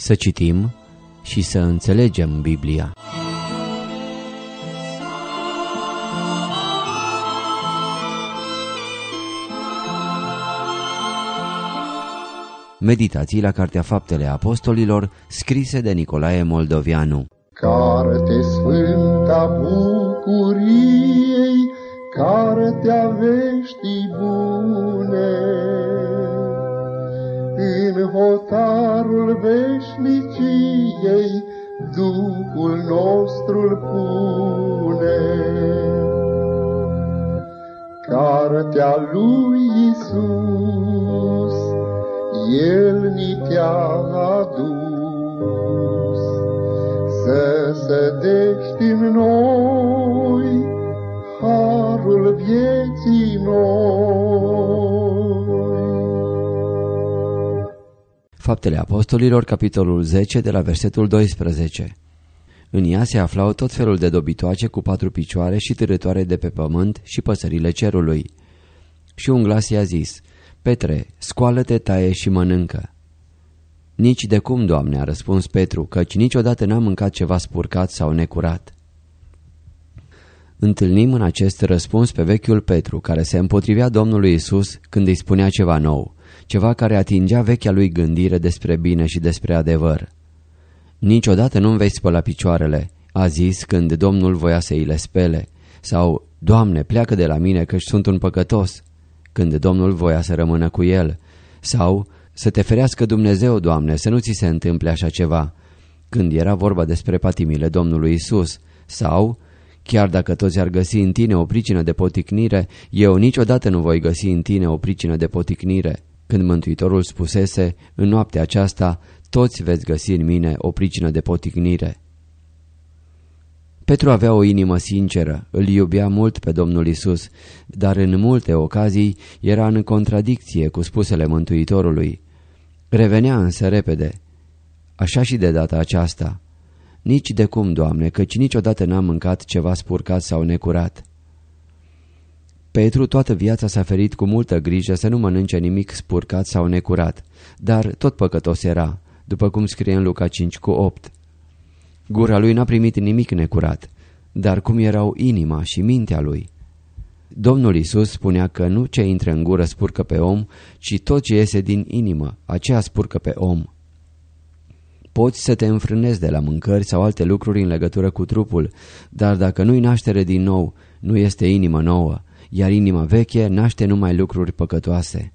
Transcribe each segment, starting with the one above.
Să citim și să înțelegem Biblia. Meditații la Cartea Faptele Apostolilor, scrise de Nicolae Moldovianu. Carte sfânta bucuriei, cartea veștii bune, în hotarul veșniciei Duhul nostru-l pune. Cartea lui Iisus, El ni te-a adus, să sădești în noi harul vieții noi. Faptele Apostolilor, capitolul 10, de la versetul 12. În ea se aflau tot felul de dobitoace cu 4 picioare și târătoare de pe pământ și păsările cerului. Și un glas i-a zis: Petre, scoală-te, taie și mănâncă. Nici de cum, Doamne, a răspuns Petru, căci niciodată n-am mâncat ceva spurcat sau necurat. Întâlnim în acest răspuns pe vechiul Petru, care se împotrivea Domnului Isus când îi spunea ceva nou, ceva care atingea vechea lui gândire despre bine și despre adevăr. Niciodată nu-mi vei spăla picioarele, a zis când Domnul voia să îi le spele, sau Doamne, pleacă de la mine căci sunt un păcătos, când Domnul voia să rămână cu el, sau să te ferească Dumnezeu, Doamne, să nu ți se întâmple așa ceva, când era vorba despre patimile Domnului Isus, sau chiar dacă toți ar găsi în tine o pricină de poticnire, eu niciodată nu voi găsi în tine o pricină de poticnire, când Mântuitorul spusese, în noaptea aceasta, toți veți găsi în mine o pricină de poticnire. Petru avea o inimă sinceră, îl iubea mult pe Domnul Isus, dar în multe ocazii era în contradicție cu spusele Mântuitorului. Revenea însă repede. Așa și de data aceasta. Nici de cum, Doamne, căci niciodată n-am mâncat ceva spurcat sau necurat. Petru toată viața s-a ferit cu multă grijă să nu mănânce nimic spurcat sau necurat, dar tot păcătos era, după cum scrie în Luca 5:8. Gura lui n-a primit nimic necurat, dar cum erau inima și mintea lui? Domnul Isus spunea că nu ce intră în gură spurcă pe om, ci tot ce iese din inimă, aceea spurcă pe om. Poți să te înfrânezi de la mâncări sau alte lucruri în legătură cu trupul, dar dacă nu-i naștere din nou, nu este inimă nouă, iar inima veche naște numai lucruri păcătoase.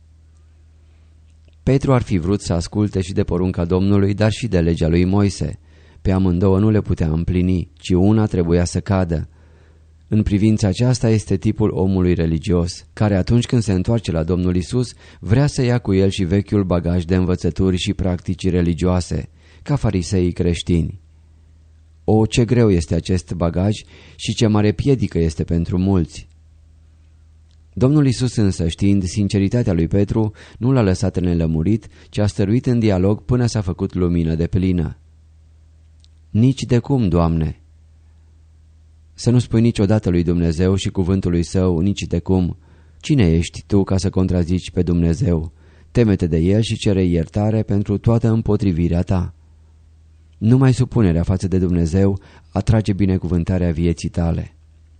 Petru ar fi vrut să asculte și de porunca Domnului, dar și de legea lui Moise. Pe amândouă nu le putea împlini, ci una trebuia să cadă. În privința aceasta este tipul omului religios, care atunci când se întoarce la Domnul Isus, vrea să ia cu el și vechiul bagaj de învățături și practici religioase, ca fariseii creștini. O, ce greu este acest bagaj și ce mare piedică este pentru mulți! Domnul Isus însă, știind sinceritatea lui Petru, nu l-a lăsat nelămurit, ci a stăruit în dialog până s-a făcut lumină deplină. Nici de cum, Doamne! Să nu spui niciodată lui Dumnezeu și cuvântului Său nici de cum. Cine ești tu ca să contrazici pe Dumnezeu? Teme-te de El și cere iertare pentru toată împotrivirea ta. Numai supunerea față de Dumnezeu atrage binecuvântarea vieții tale.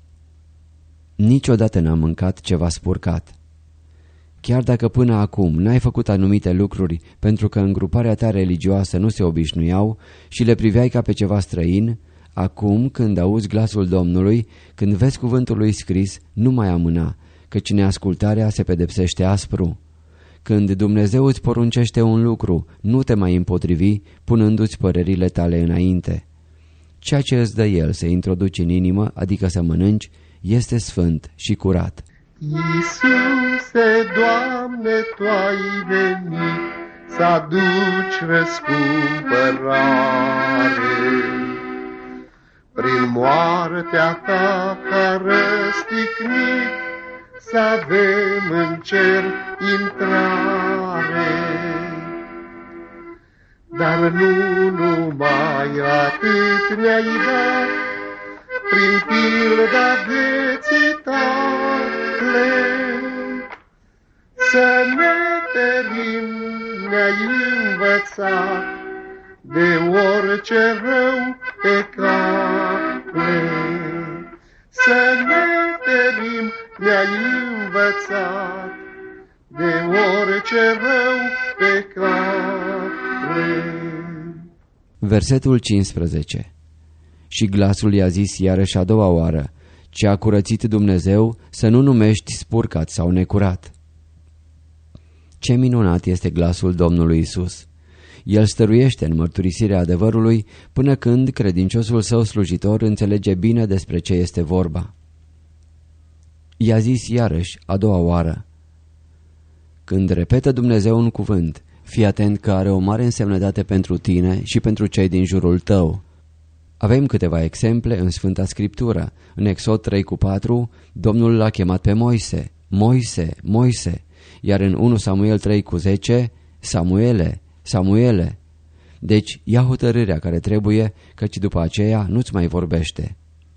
Niciodată n-am mâncat ceva spurcat. Chiar dacă până acum n-ai făcut anumite lucruri pentru că în gruparea ta religioasă nu se obișnuiau și le priveai ca pe ceva străin, acum când auzi glasul Domnului, când vezi cuvântul lui scris, nu mai amâna, căci neascultarea se pedepsește aspru. Când Dumnezeu îți poruncește un lucru, nu te mai împotrivi, punându-ți părerile tale înainte. Ceea ce îți dă El să introduci în inimă, adică să mănânci, este sfânt și curat. Iisuse, Doamne, Tu ai venit să aduci răscumpărare. Prin moartea Ta ca răstignit, să avem în cer intrare. Dar nu numai atât ne-ai dat, prin pilda vieții Tale, să ne ferim ne-ai învățat de orice rău pe cale. Să ne ferim, ne-ai învățat, de orice rău pe cale. Versetul 15. Și glasul i-a zis iarăși a doua oară: ce a curățit Dumnezeu, să nu numești spurcat sau necurat. Ce minunat este glasul Domnului Isus! El stăruiește în mărturisirea adevărului până când credinciosul său slujitor înțelege bine despre ce este vorba. I-a zis iarăși a doua oară. Când repetă Dumnezeu un cuvânt, fii atent că are o mare însemnătate pentru tine și pentru cei din jurul tău. Avem câteva exemple în Sfânta Scriptură. În Exod 3:4, Domnul l-a chemat pe Moise: Moise, Moise. Iar în 1 Samuel 3:10, Samuele, Samuele. Deci ia hotărârea care trebuie, căci după aceea nu-ți mai vorbește.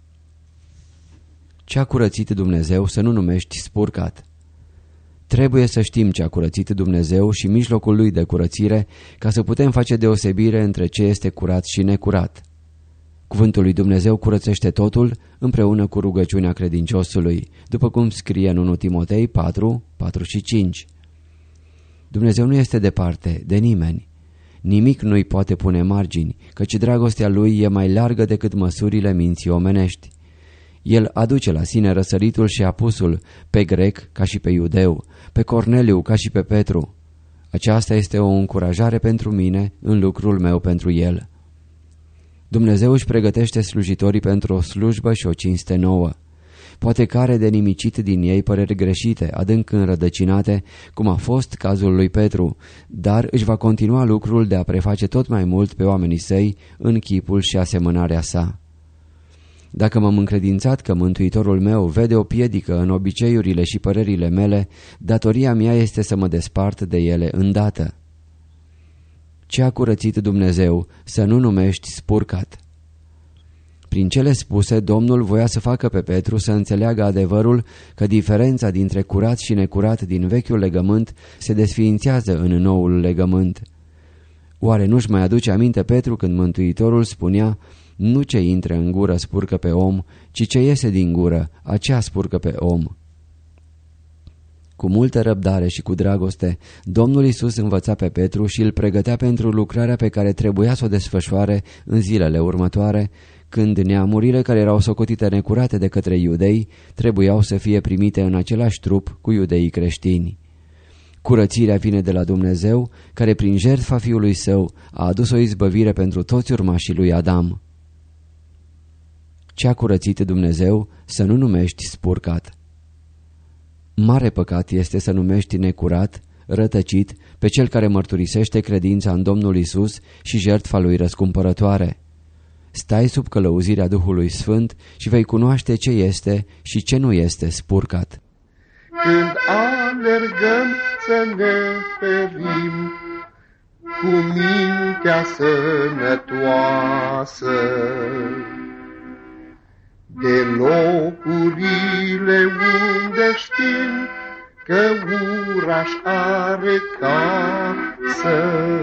Ce a curățit Dumnezeu, să nu numești spurcat. Trebuie să știm ce a curățit Dumnezeu și mijlocul lui de curățire, ca să putem face deosebire între ce este curat și necurat. Cuvântul lui Dumnezeu curățește totul împreună cu rugăciunea credinciosului, după cum scrie în 1 Timotei 4:4-5. Dumnezeu nu este departe de nimeni. Nimic nu-i poate pune margini, căci dragostea lui e mai largă decât măsurile minții omenești. El aduce la sine răsăritul și apusul, pe grec ca și pe iudeu, pe Corneliu ca și pe Petru. Aceasta este o încurajare pentru mine în lucrul meu pentru el. Dumnezeu își pregătește slujitorii pentru o slujbă și o cinste nouă. Poate că are de nimicit din ei păreri greșite, adânc înrădăcinate, cum a fost cazul lui Petru, dar își va continua lucrul de a preface tot mai mult pe oamenii săi în chipul și asemănarea sa. Dacă m-am încredințat că Mântuitorul meu vede o piedică în obiceiurile și părerile mele, datoria mea este să mă despart de ele îndată. Ce a curățit Dumnezeu, să nu numești spurcat. Prin cele spuse, Domnul voia să facă pe Petru să înțeleagă adevărul că diferența dintre curat și necurat din vechiul legământ se desființează în noul legământ. Oare nu-și mai aduce aminte Petru când Mântuitorul spunea: nu ce intră în gură spurcă pe om, ci ce iese din gură, aceea spurcă pe om. Cu multă răbdare și cu dragoste, Domnul Iisus învăța pe Petru și îl pregătea pentru lucrarea pe care trebuia să o desfășoare în zilele următoare, când neamurile care erau socotite necurate de către iudei trebuiau să fie primite în același trup cu iudeii creștini. Curățirea vine de la Dumnezeu, care prin jertfa Fiului Său a adus o izbăvire pentru toți urmașii lui Adam. Ce a curățit Dumnezeu, să nu numești spurcat. Mare păcat este să numești necurat, rătăcit, pe cel care mărturisește credința în Domnul Isus și jertfa lui răscumpărătoare. Stai sub călăuzirea Duhului Sfânt și vei cunoaște ce este și ce nu este spurcat. Când alergăm să ne ferim, cu mintea sănătoasă, de locurile unde știm că uraș are casă.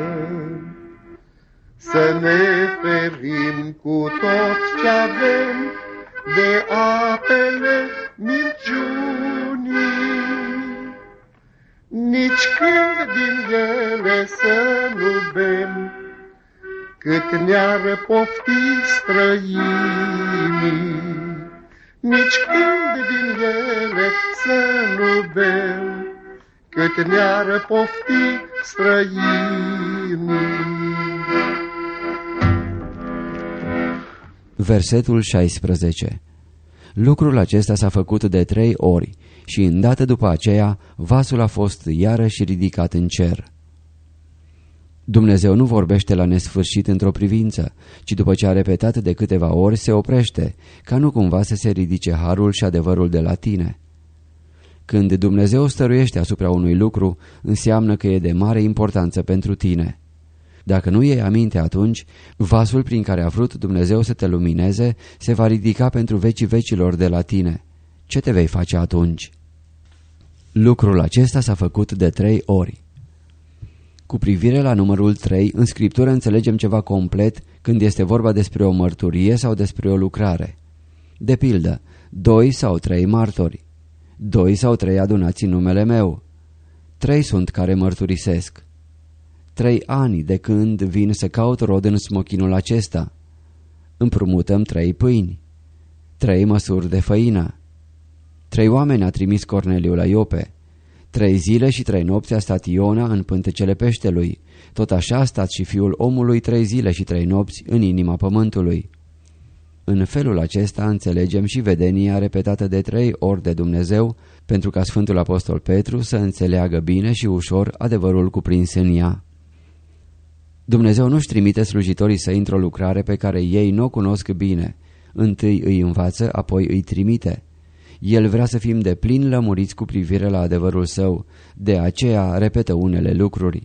Să ne ferim cu tot ce avem de apele minciunii, nici când din ele să nu bem, cât ne-ar pofti străinii. Nici când din ele să nu bem, cât ne-ar pofti străinii. Versetul 16. Lucrul acesta s-a făcut de 3 ori și îndată după aceea vasul a fost iarăși ridicat în cer. Dumnezeu nu vorbește la nesfârșit într-o privință, ci după ce a repetat de câteva ori se oprește, ca nu cumva să se ridice harul și adevărul de la tine. Când Dumnezeu stăruiește asupra unui lucru, înseamnă că e de mare importanță pentru tine. Dacă nu iei aminte atunci, vasul prin care a vrut Dumnezeu să te lumineze se va ridica pentru vecii vecilor de la tine. Ce te vei face atunci? Lucrul acesta s-a făcut de 3 ori. Cu privire la numărul 3, în Scriptură înțelegem ceva complet când este vorba despre o mărturie sau despre o lucrare. De pildă, 2 sau 3 martori, 2 sau 3 adunați în numele meu, 3 sunt care mărturisesc, 3 ani de când vin să caut rod în smochinul acesta, împrumutăm 3 pâini, 3 măsuri de făină, 3 oameni a trimis Corneliu la Iope, 3 zile și 3 nopți a stat Iona în pântecele peștelui, tot așa a stat și Fiul omului 3 zile și 3 nopți în inima pământului. În felul acesta înțelegem și vedenia repetată de 3 ori de Dumnezeu, pentru ca Sfântul Apostol Petru să înțeleagă bine și ușor adevărul cuprins în ea. Dumnezeu nu-și trimite slujitorii să intre o lucrare pe care ei nu o cunosc bine. Întâi îi învață, apoi îi trimite. El vrea să fim deplin lămuriți cu privire la adevărul său, de aceea repetă unele lucruri.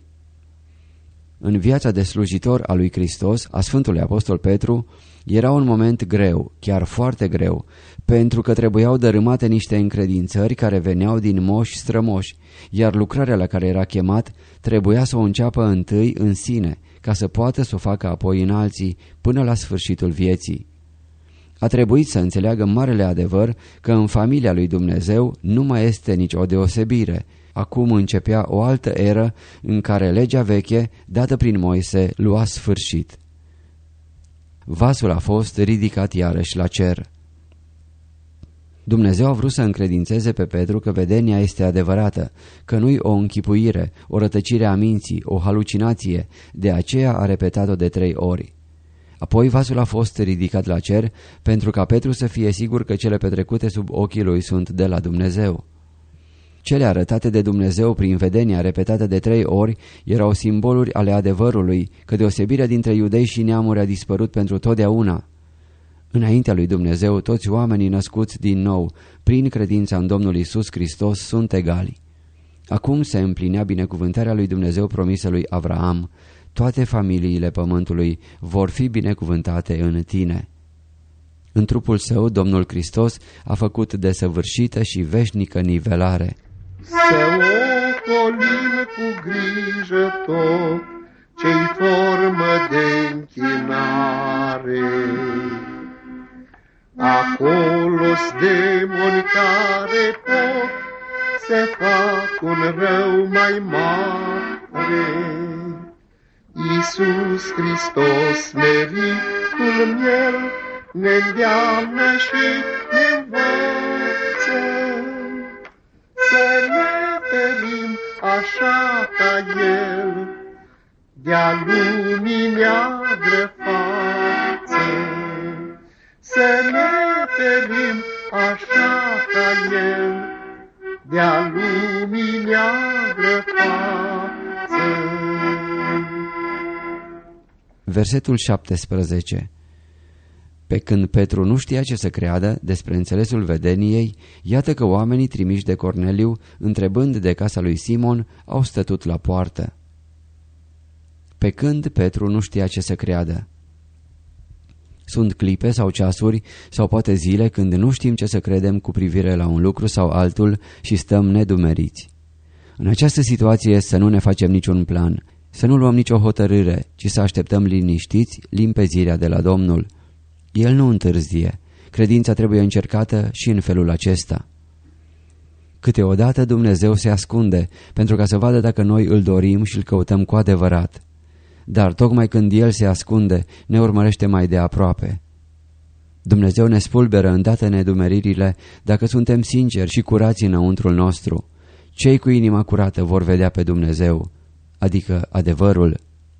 În viața de slujitor a lui Hristos, a Sfântului Apostol Petru, era un moment greu, chiar foarte greu, pentru că trebuiau dărâmate niște încredințări care veneau din moși strămoși, iar lucrarea la care era chemat trebuia să o înceapă întâi în sine, ca să poată să o facă apoi în alții, până la sfârșitul vieții. A trebuit să înțeleagă marele adevăr că în familia lui Dumnezeu nu mai este nicio deosebire. Acum începea o altă eră în care legea veche, dată prin Moise, lua sfârșit. Vasul a fost ridicat iarăși la cer. Dumnezeu a vrut să încredințeze pe Petru că vedenia este adevărată, că nu-i o închipuire, o rătăcire a minții, o halucinație, de aceea a repetat-o de 3 ori. Apoi vasul a fost ridicat la cer pentru ca Petru să fie sigur că cele petrecute sub ochii lui sunt de la Dumnezeu. Cele arătate de Dumnezeu prin vedenia repetată de 3 ori erau simboluri ale adevărului că deosebirea dintre iudei și neamuri a dispărut pentru totdeauna. Înaintea lui Dumnezeu, toți oamenii născuți din nou, prin credința în Domnul Iisus Hristos, sunt egali. Acum se împlinea binecuvântarea lui Dumnezeu promisă lui Avraam. Toate familiile pământului vor fi binecuvântate în tine. În trupul său, Domnul Hristos a făcut desăvârșită și veșnică nivelare. Să ocolim cu grijă tot ce-i formă de închinare. Acolo-s demoni care pot să fac un rău mai mare. Iisus Hristos, meritul miel, ne-ndeamnă și ne-nvăță să ne ferim așa ca El, de-a lumii neagră față. Să ne ferim așa ca El, de-a lumii neagră față. Versetul 17. Pe când Petru nu știa ce să creadă despre înțelesul vedeniei, iată că oamenii trimiși de Corneliu, întrebând de casa lui Simon, au stătut la poartă. Pe când Petru nu știa ce să creadă. Sunt clipe sau ceasuri sau poate zile când nu știm ce să credem cu privire la un lucru sau altul și stăm nedumeriți. În această situație să nu ne facem niciun plan, să nu luăm nicio hotărâre, ci să așteptăm liniștiți limpezirea de la Domnul. El nu întârzie. Credința trebuie încercată și în felul acesta. Câteodată Dumnezeu se ascunde pentru ca să vadă dacă noi îl dorim și îl căutăm cu adevărat. Dar tocmai când El se ascunde, ne urmărește mai de aproape. Dumnezeu ne spulberă îndată nedumeririle dacă suntem sinceri și curați înăuntrul nostru. Cei cu inima curată vor vedea pe Dumnezeu, adică adevărul.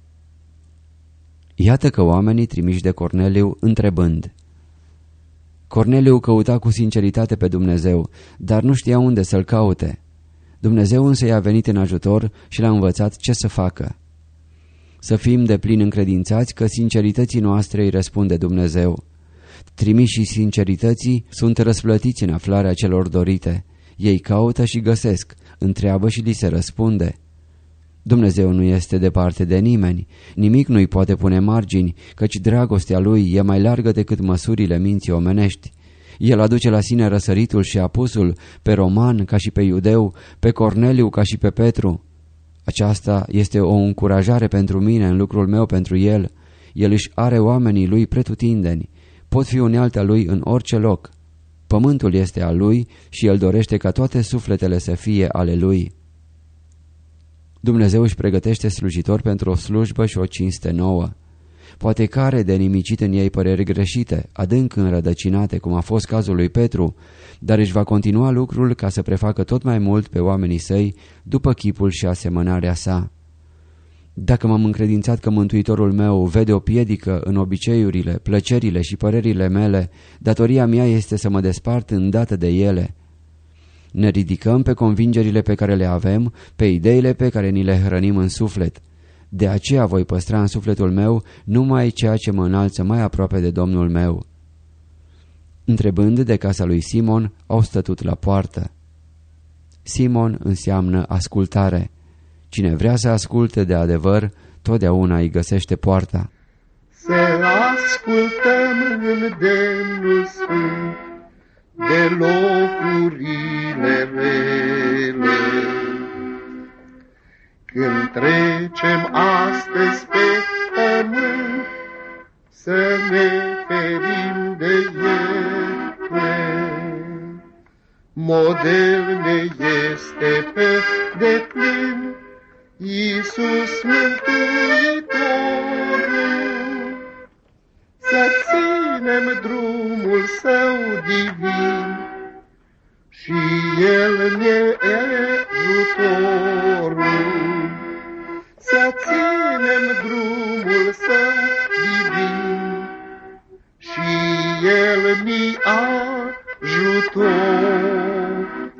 Iată că oamenii trimiși de Corneliu întrebând. Corneliu căuta cu sinceritate pe Dumnezeu, dar nu știa unde să-L caute. Dumnezeu însă i-a venit în ajutor și l-a învățat ce să facă. Să fim deplin încredințați că sincerității noastre îi răspunde Dumnezeu. Trimișii sincerității sunt răsplătiți în aflarea celor dorite. Ei caută și găsesc, întreabă și li se răspunde. Dumnezeu nu este departe de nimeni, nimic nu-i poate pune margini, căci dragostea Lui e mai largă decât măsurile minții omenești. El aduce la sine răsăritul și apusul, pe roman ca și pe iudeu, pe Corneliu ca și pe Petru. Aceasta este o încurajare pentru mine în lucrul meu pentru el. El își are oamenii lui pretutindeni. Pot fi unealta lui în orice loc. Pământul este al lui și el dorește ca toate sufletele să fie ale lui. Dumnezeu își pregătește slujitori pentru o slujbă și o cinste nouă. Poate că are de nimicit în ei păreri greșite, adânc înrădăcinate, cum a fost cazul lui Petru, dar își va continua lucrul ca să prefacă tot mai mult pe oamenii săi după chipul și asemănarea sa. Dacă m-am încredințat că Mântuitorul meu vede o piedică în obiceiurile, plăcerile și părerile mele, datoria mea este să mă despart îndată de ele. Ne ridicăm pe convingerile pe care le avem, pe ideile pe care ni le hrănim în suflet. De aceea voi păstra în sufletul meu numai ceea ce mă înalță mai aproape de Domnul meu. Întrebând de casa lui Simon, au stătut la poartă. Simon înseamnă ascultare. Cine vrea să asculte de adevăr, totdeauna îi găsește poarta. Să ascultăm îndemnul sfânt de locurile rele. Când trecem astăzi pe pământ, să ne ferim de ele. Model ne este pe deplin Iisus Mântuitorul. Să ținem drumul Său divin și El ne ajutorul. Să ținem drumul Său divin și El ne ajutorul.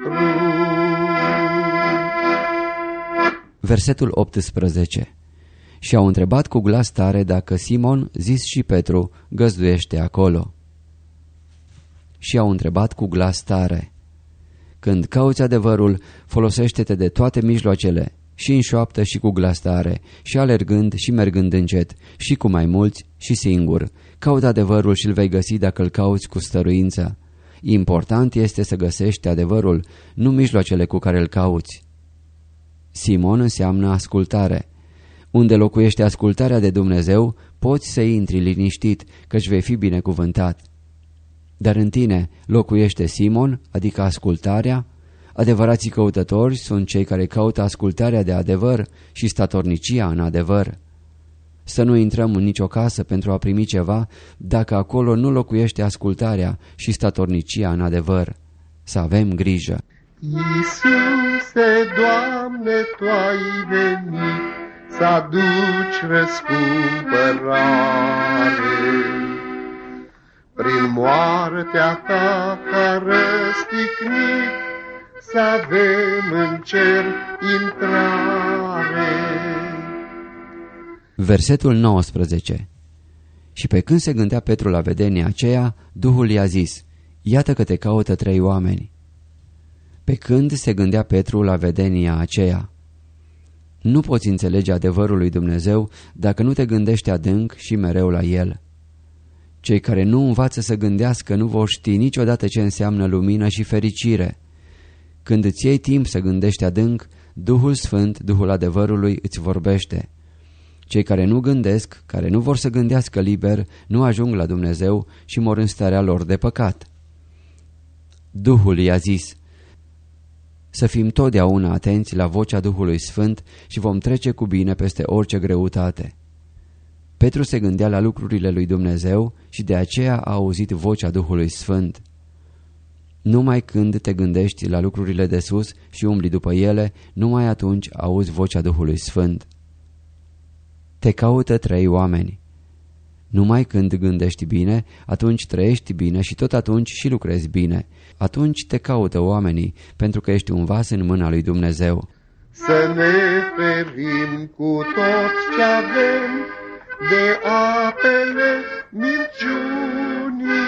Versetul 18. Și au întrebat cu glas tare dacă Simon, zis și Petru, găzduiește acolo. Și au întrebat cu glas tare. Când cauți adevărul, folosește-te de toate mijloacele, și în șoaptă și cu glas tare, și alergând și mergând încet, și cu mai mulți și singur. Caută adevărul și îl vei găsi dacă îl cauți cu stăruință. Important este să găsești adevărul, nu mijloacele cu care îl cauți. Simon înseamnă ascultare. Unde locuiește ascultarea de Dumnezeu, poți să intri liniștit, căci vei fi binecuvântat. Dar în tine locuiește Simon, adică ascultarea? Adevărații căutători sunt cei care caută ascultarea de adevăr și statornicia în adevăr. Să nu intrăm în nicio casă pentru a primi ceva dacă acolo nu locuiește ascultarea și statornicia în adevăr. Să avem grijă. Iisuse, Doamne, Tu ai venit să aduci răscumpărare. Prin moartea Ta ca răstignit să avem în cer intrare. Versetul 19. Și pe când se gândea Petru la vedenia aceea, Duhul i-a zis: iată că te caută 3 oameni. Pe când se gândea Petru la vedenia aceea. Nu poți înțelege adevărul lui Dumnezeu dacă nu te gândești adânc și mereu la el. Cei care nu învață să gândească nu vor ști niciodată ce înseamnă lumină și fericire. Când îți iei timp să gândești adânc, Duhul Sfânt, Duhul adevărului, îți vorbește. Cei care nu gândesc, care nu vor să gândească liber, nu ajung la Dumnezeu și mor în starea lor de păcat. Duhul i-a zis: să fim totdeauna atenți la vocea Duhului Sfânt și vom trece cu bine peste orice greutate. Petru se gândea la lucrurile lui Dumnezeu și de aceea a auzit vocea Duhului Sfânt. Numai când te gândești la lucrurile de sus și umbli după ele, numai atunci auzi vocea Duhului Sfânt. Te caută 3 oameni. Numai când gândești bine, atunci trăiești bine și tot atunci și lucrezi bine. Atunci te caută oamenii, pentru că ești un vas în mâna lui Dumnezeu. Să ne ferim cu tot ce avem de apele minciunii,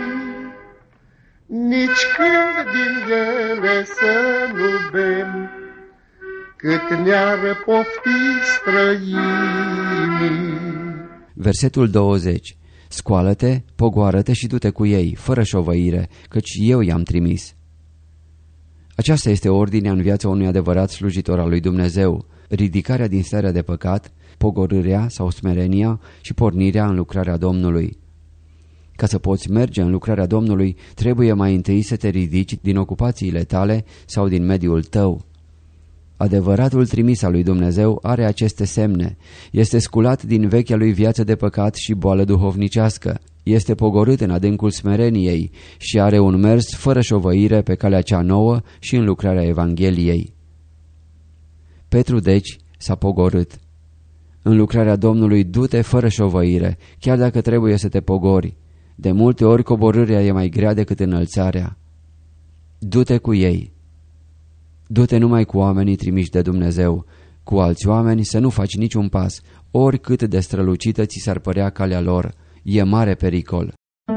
nici când din ele să nu bem, cât ne-ar pofti străinii. Versetul 20. Scoală-te, pogoară-te și du-te cu ei, fără șovăire, căci eu i-am trimis. Aceasta este ordinea în viața unui adevărat slujitor al lui Dumnezeu, ridicarea din starea de păcat, pogorârea sau smerenia și pornirea în lucrarea Domnului. Ca să poți merge în lucrarea Domnului, trebuie mai întâi să te ridici din ocupațiile tale sau din mediul tău. Adevăratul trimis al lui Dumnezeu are aceste semne. Este sculat din vechea lui viață de păcat și boală duhovnicească. Este pogorât în adâncul smereniei și are un mers fără șovăire pe calea cea nouă și în lucrarea Evangheliei. Petru, deci, s-a pogorât. În lucrarea Domnului du-te fără șovăire, chiar dacă trebuie să te pogori. De multe ori coborârea e mai grea decât înălțarea. Du-te cu ei. Du-te numai cu oamenii trimiși de Dumnezeu. Cu alți oameni să nu faci niciun pas, oricât de strălucită ți s-ar părea calea lor. E mare pericol.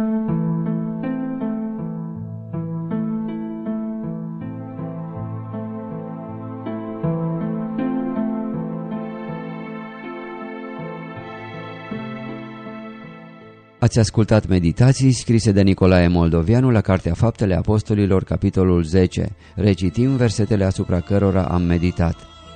Ați ascultat meditații scrise de Nicolae Moldovianu la Cartea Faptele Apostolilor, capitolul 10. Recitim versetele asupra cărora am meditat.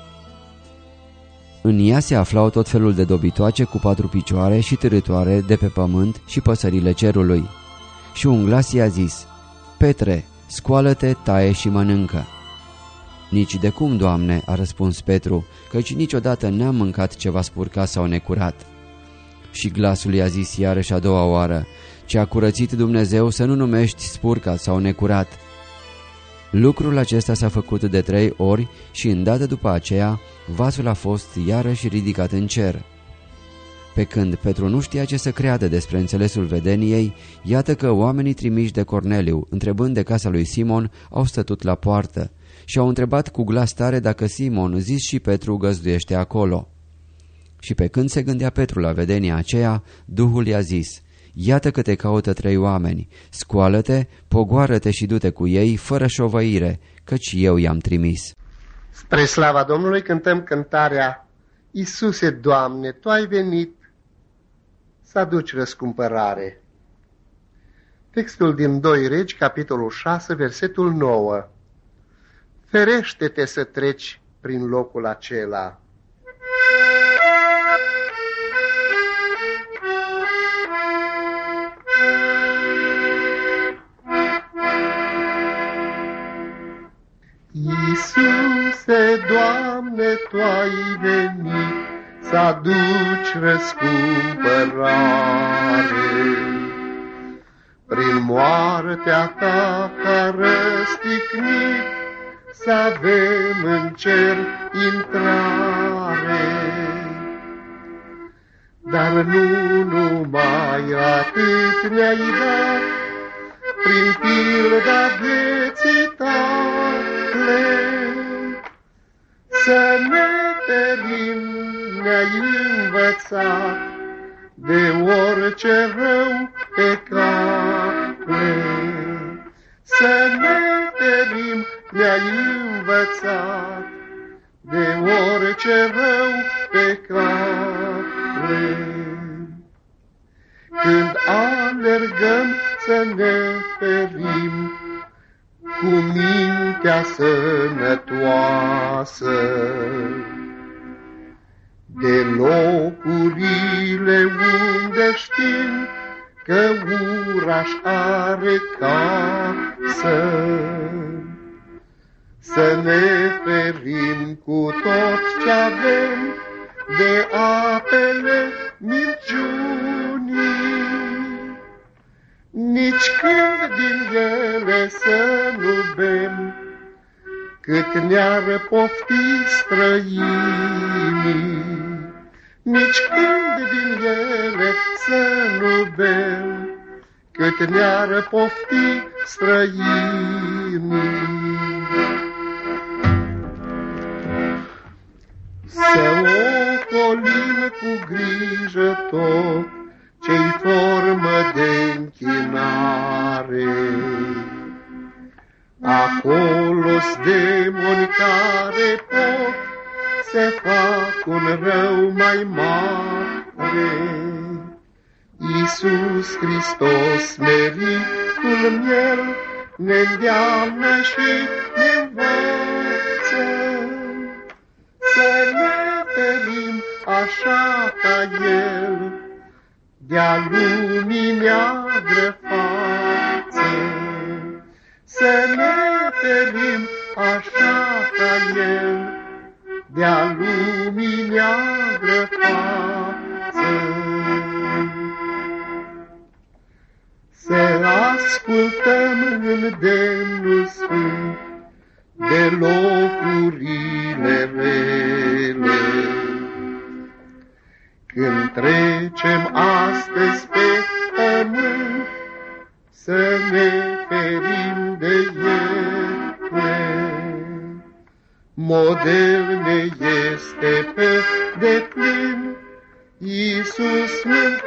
În ea se aflau tot felul de dobitoace cu 4 picioare și târâtoare de pe pământ și păsările cerului. Și un glas i-a zis: Petre, scoală-te, taie și mănâncă. Nici de cum, Doamne, a răspuns Petru, căci niciodată n-am mâncat ceva spurcat sau necurat. Și glasul i-a zis iarăși a doua oară: Ce a curățit Dumnezeu să nu numești spurcat sau necurat. Lucrul acesta s-a făcut de 3 ori și îndată după aceea vasul a fost iarăși ridicat în cer. Pe când Petru nu știa ce să creadă despre înțelesul vedeniei, iată că oamenii trimiși de Corneliu, întrebând de casa lui Simon, au stătut la poartă și au întrebat cu glas tare dacă Simon, zis și Petru, găzduiește acolo. Și pe când se gândea Petru la vedenia aceea, Duhul i-a zis: Iată că te caută 3 oameni, scoală-te, pogoară-te și du-te cu ei fără șovăire, căci eu i-am trimis. Spre slava Domnului cântăm cântarea: Iisuse, Doamne, Tu ai venit să aduci răscumpărare. Textul din 2 Regi, capitolul 6, versetul 9. Ferește-te să treci prin locul acela. Iisuse, Doamne, Tu ai venit să aduci răscumpărare. Prin moartea Ta ca răstignit să avem în cer intrare. Dar nu numai atât ne-ai dat, prin pilda vieții Tale, să ne ferim, ne-ai învățat de orice rău pe cale. Să ne ferim, ne-ai învățat de orice rău pe cale. Când alergăm să ne ferim, cu mintea sănătoasă, de locurile unde știm că uraș are casă. Să ne ferim cu tot ce avem de apele minciunii, nici când din ele să nu bem, cât ne-ar pofti străinii. Nici când din ele să nu bem, cât ne-ar pofti străinii. Să ocolim cu grijă tot ce-i formă de închinare. Acolo-s demoni care pot să fac un rău mai mare. Iisus Hristos, meritul miel, ne-ndeamnă și ne învăță să ne ferim așa ca El, de-a lumii neagră față. Să ne ferim așa ca El, de-a lumii neagră față. Să ascultăm îndemnul sfânt de locurile rele. Când trecem astăzi pe pământ, să ne ferim de ele. Model ne este pe deplin Iisus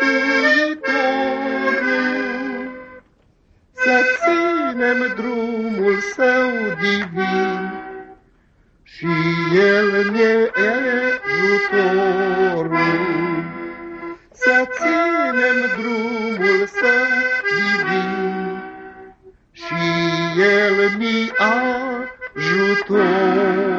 Mântuitorul. Să ținem drumul Său divin și El ne e ajutorul. Să ținem drumul Său divin și El ne ajutorul.